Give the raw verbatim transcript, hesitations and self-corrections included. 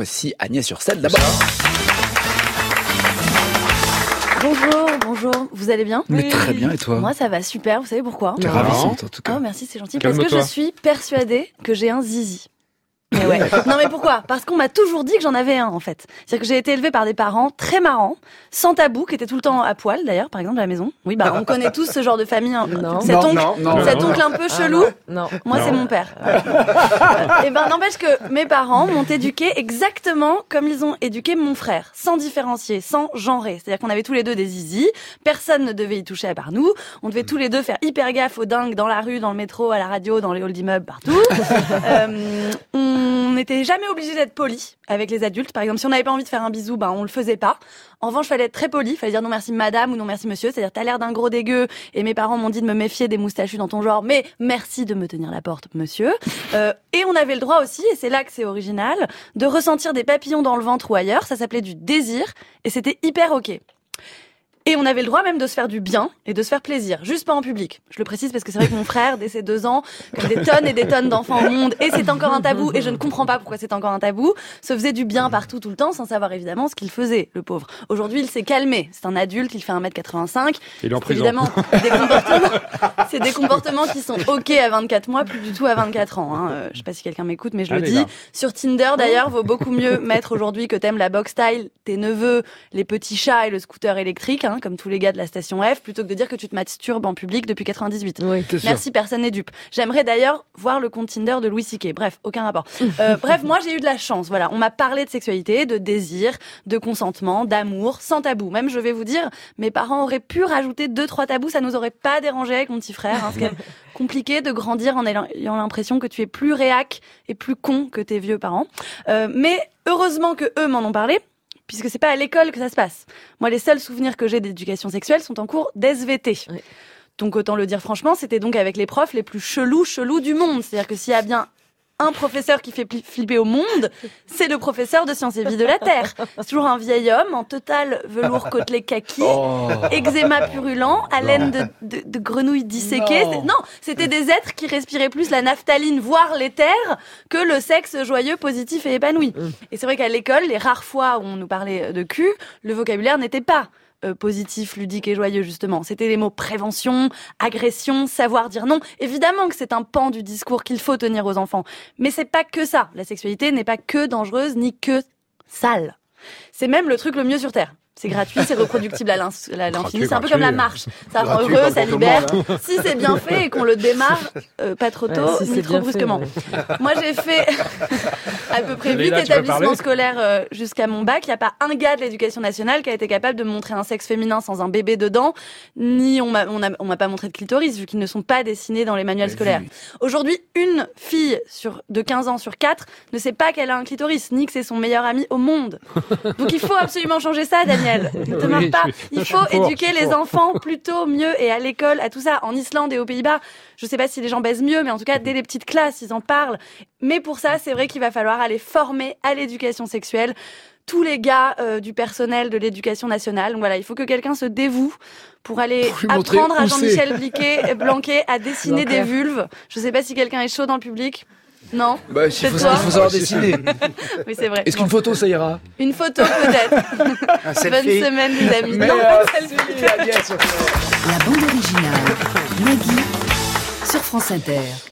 voici Agnès sur scène d'abord. Bonjour, bonjour, vous allez bien ? Mais très bien, et toi ? Moi ça va super, vous savez pourquoi ? T'es ravissante en tout cas. Oh merci, c'est gentil, Calme-toi. parce que je suis persuadée que j'ai un zizi. Mais ouais. Non mais pourquoi ? Parce qu'on m'a toujours dit que j'en avais un en fait. C'est-à-dire que j'ai été élevée par des parents très marrants, sans tabou, qui étaient tout le temps à poil d'ailleurs, par exemple à la maison. Oui bah on connaît tous ce genre de famille. Hein. Non. Cet Non, oncle, non, non, cet non. oncle un peu Ah, chelou. non. Moi Non. c'est mon père. Et ben n'empêche que mes parents m'ont éduqué exactement comme ils ont éduqué mon frère, sans différencier, sans genrer. C'est-à-dire qu'on avait tous les deux des zizi, personne ne devait y toucher à part nous. On devait tous les deux faire hyper gaffe aux dingues dans la rue, dans le métro, à la radio, dans les halls d'immeubles, partout. euh, on n'était jamais obligé d'être poli avec les adultes. Par exemple, si on n'avait pas envie de faire un bisou, ben on le faisait pas. En revanche, fallait être très poli, fallait dire non merci madame ou non merci monsieur, c'est-à-dire t'as l'air d'un gros dégueu et mes parents m'ont dit de me méfier des moustachus dans ton genre, mais merci de me tenir la porte monsieur. Euh, et on avait le droit aussi, et c'est là que c'est original, de ressentir des papillons dans le ventre ou ailleurs, ça s'appelait du désir et c'était hyper ok. Et on avait le droit même de se faire du bien et de se faire plaisir, juste pas en public. Je le précise parce que c'est vrai que mon frère, dès ses deux ans, comme des tonnes et des tonnes d'enfants au monde, et c'est encore un tabou, et je ne comprends pas pourquoi c'est encore un tabou, se faisait du bien partout tout le temps sans savoir évidemment ce qu'il faisait, le pauvre. Aujourd'hui, il s'est calmé. C'est un adulte, il fait un mètre quatre-vingt-cinq. Il est en C'est prison. évidemment des comportements, c'est des comportements qui sont ok à vingt-quatre mois, plus du tout à vingt-quatre ans. Hein. Euh, je sais pas si quelqu'un m'écoute, mais je Allez, le dis. là. Sur Tinder, d'ailleurs, vaut beaucoup mieux mettre aujourd'hui que t'aimes la box style, tes neveux, les petits chats et le scooter électrique, hein, comme tous les gars de la station F, plutôt que de dire que tu te masturbes en public depuis quatre-vingt-dix-huit. Oui. C'est sûr. Merci, personne n'est dupe. J'aimerais d'ailleurs voir le compte Tinder de Louis C K. Bref, aucun rapport. Euh, bref, moi j'ai eu de la chance. Voilà, on m'a parlé de sexualité, de désir, de consentement, d'amour, sans tabou. Même, je vais vous dire, mes parents auraient pu rajouter deux, trois tabous, ça nous aurait pas dérangé avec mon petit frère. Hein, c'est quand même compliqué de grandir en ayant l'impression que tu es plus réac et plus con que tes vieux parents. Euh, mais heureusement que eux m'en ont parlé, puisque c'est pas à l'école que ça se passe. Moi, les seuls souvenirs que j'ai d'éducation sexuelle sont en cours d'S V T. Oui. Donc, autant le dire franchement, c'était donc avec les profs les plus chelous, chelous du monde. C'est-à-dire que s'il y a bien un professeur qui fait pli- flipper au monde, c'est le professeur de sciences et vie de la Terre. C'est toujours un vieil homme en total velours côtelé kaki, Oh. eczéma purulent, haleine de, de, de grenouille disséquée. Non. C'est- Non, c'était des êtres qui respiraient plus la naphtaline, voire l'éther, que le sexe joyeux, positif et épanoui. Et c'est vrai qu'à l'école, les rares fois où on nous parlait de cul, le vocabulaire n'était pas euh, positif, ludique et joyeux, justement. C'était les mots prévention, agression, savoir dire non. Évidemment que c'est un pan du discours qu'il faut tenir aux enfants. Mais c'est pas que ça. La sexualité n'est pas que dangereuse, ni que sale. C'est même le truc le mieux sur Terre. C'est gratuit, c'est reproductible à l'in- à l'infini. C'est un peu comme la marche. Ça rend Gratuit, heureux, pas ça pour tout le libère. monde, Si c'est bien fait et qu'on le démarre euh, pas trop tôt, Ouais, si ni c'est trop bien fait, brusquement. ouais. Moi, j'ai fait à peu près huit Leïla, tu veux établissements parler scolaires euh, jusqu'à mon bac. Il n'y a pas un gars de l'éducation nationale qui a été capable de me montrer un sexe féminin sans un bébé dedans, ni on m'a, on a- on m'a pas montré de clitoris, vu qu'ils ne sont pas dessinés dans les manuels Mais scolaires. oui. Aujourd'hui, une fille sur, de quinze ans sur quatre ne sait pas qu'elle a un clitoris, ni que c'est son meilleur ami au monde. Donc il faut absolument changer ça, Daniel. Ne te Oui, marre pas. je suis- Il je suis faut pour, éduquer je suis les pour. enfants plutôt mieux et à l'école, à tout ça. En Islande et aux Pays-Bas, je sais pas si les gens baisent mieux, mais en tout cas, dès les petites classes, ils en parlent. Mais pour ça, c'est vrai qu'il va falloir aller former à l'éducation sexuelle tous les gars euh, du personnel de l'éducation nationale. Donc voilà, il faut que quelqu'un se dévoue pour aller Pour lui montrer apprendre à où Jean-Michel Bliquet, Blanquet à dessiner Blanquer. des vulves. Je sais pas si quelqu'un est chaud dans le public. Non? Bah, il C'est faut, toi. il faut savoir dessiner. Oui, c'est vrai. Est-ce Bon. qu'une photo, ça ira? Une photo peut-être. Un Bonne selfie. semaine les amis. Mais, non, euh, pas de selfie. Agnès, La bande originale, Nagui, sur France Inter.